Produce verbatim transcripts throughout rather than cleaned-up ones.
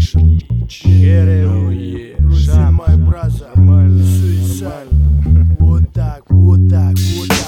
ГРУ, Шама, мой браза, суицид. Вот так, вот так, вот так.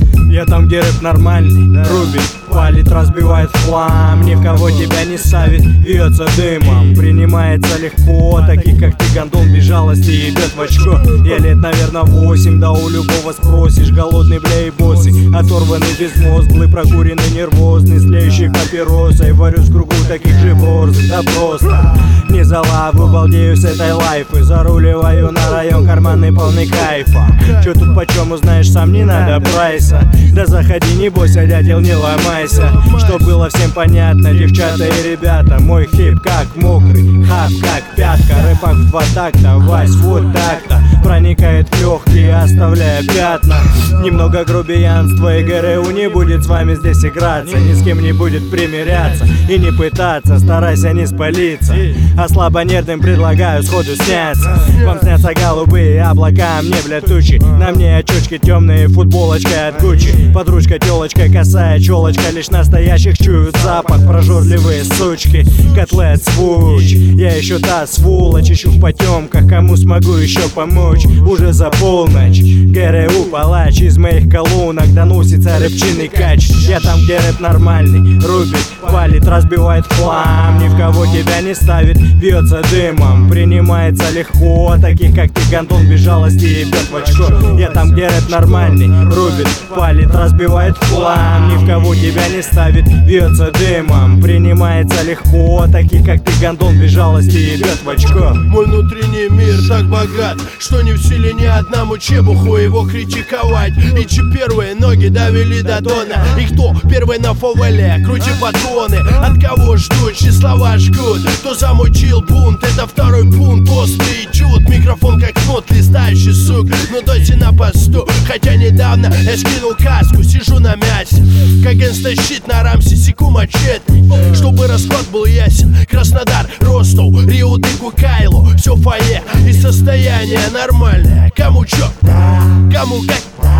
Я там, где рэп нормальный, да. Рубит, палит, разбивает в хлам. Ни в кого тебя не савит, вьется дымом. Принимается легко, таких как ты, гондон без жалости ебет в очко. Я лет, наверное, восемь, да у любого спросишь. Голодный, бля, и босый, оторванный, безмозглый, прокуренный, нервозный, слеющий папиросой. Варюсь в кругу таких же борзых, да просто не за лаву, балдею с этой лайфы. Заруливаю на район, карманный полный кайфа. Чё тут почем узнаешь, сам не надо прайса. Да заходи, не бойся, дятел, не ломайся. Чтоб было всем понятно, девчата и ребята, мой хип как мокрый, хап как пятка. Рэпак в два такта, Вась, вот так-то проникает в легкие, оставляя пятна. Немного грубиянства, и ГРУ не будет с вами здесь играться. Ни с кем не будет примиряться и не пытаться, старайся не спалиться. А слабонервным предлагаю сходу сняться. Вам снятся голубые облака, мне, бля, тучи. На мне очечки темные, футболочка от Гуччи. Подружка, телочка, косая челочка, лишь настоящих чуют запах. Прожорливые сучки, котлет свуч. Я ищу та сволочь, ищу в потемках, кому смогу еще помочь. Уже за полночь ГРУ палач из моих колонок доносится рэпчиный кач. Я там, где рэп нормальный, рубит, палит, разбивает хлам. Ни в кого тебя не ставит, бьется дымом. Принимается легко, таких как ты, гондон без жалости ебет в очко. Я там, где рэп нормальный, рубит, палит, разбивает хлам. Ни в кого тебя не ставит, бьется дымом. Принимается легко, таких как ты, гондон без жалости ебет в очко. Мой внутренний мир так богат, что не в силе ни одному чебуху его критиковать. И че первые ноги довели до дона, и кто первый на фавеле, крути патроны. От кого ждут, чьи слова жгут, кто замучил бунт, это второй пункт. Острый чуд, микрофон как кнут, листающий сук, но дойти на посту. Хотя недавно я скинул каску, сижу на мясе, как инстащит на рамсе, секу мачете. Чтобы расклад был ясен, Краснодар, Ростов, Рио де Кукайло, все фойе и состояние нормальное. Кому чё, кому как,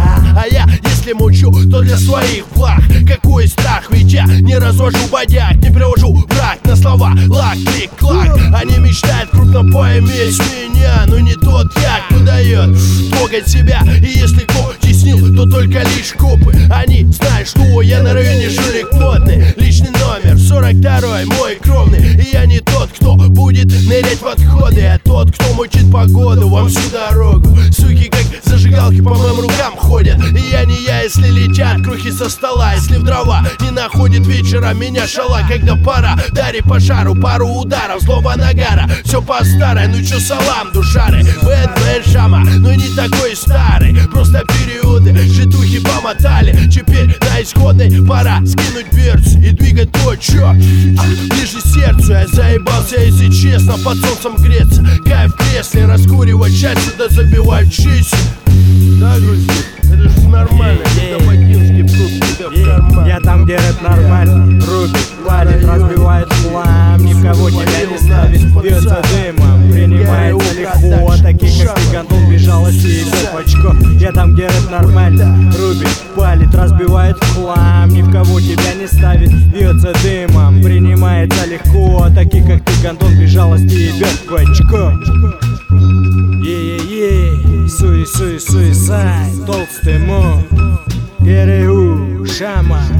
а я, если мучу, то для своих благ. Какой страх, ведь я не развожу бодяг, не привожу брак на слова лак, клик, клак. Они мечтают крупно поиметь меня, но не тот я, кто дает трогать себя. И если кто теснил, то только лишь копы. Они знают, что я на районе жулик модный. Личный номер сорок второй, мой кровный. И я не тот, кто будет нырять в отходы, а тот, кто мучит погоду вам всю дорогу. Суки как зажигалки по моим рукам ходят. И я не я, если летят крухи со стола. Если в дрова не находит вечера меня шала. Когда пора, дари пожару, пару ударов злого нагара. Все по старой, ну чё салам, душары. Бэтмен Шама, но не такой старый. Просто периоды житухи помотали. Теперь на исходной пора скинуть берцы и двигать то, чё ближе сердцу. Я заебался, если честно, под солнцем греться. Кайф в кресле, раскуривать чаще, да забивать чиси. Да, грузин, это же нормально, когда ботинки прут тебя в карман. Я там, где рэп нормальный, рубит, палит, разбивает хлам. Ни в кого тебя не ставит, бьется дымом. Принимается легко, таких как ты, гондон без жалости ебет в очко. Я там, где рэп нормальный, рубит, палит, разбивает хлам. Ни в кого тебя не ставит, бьется дымом. Принимается легко, таких как ты, гондон без жалости ебет в очко. Е-е-е, суи-суи-суисайд, толстый моб, ГРУ, Шама.